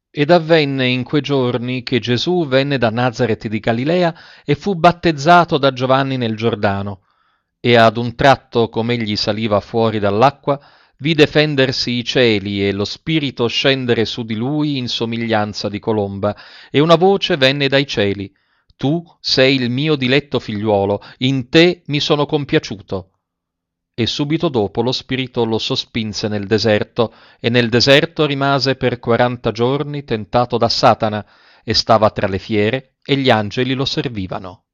Ed avvenne in quei giorni che Gesù venne da Nazaret di Galilea e fu battezzato da Giovanni nel Giordano. E ad un tratto, come egli saliva fuori dall'acqua, vide fendersi i cieli e lo Spirito scendere su di lui in somiglianza di colomba, e una voce venne dai cieli: Tu sei il mio diletto figliuolo, in te mi sono compiaciuto. E subito dopo lo Spirito lo sospinse nel deserto, e nel deserto rimase per 40 giorni tentato da Satana, e stava tra le fiere, e gli angeli lo servivano.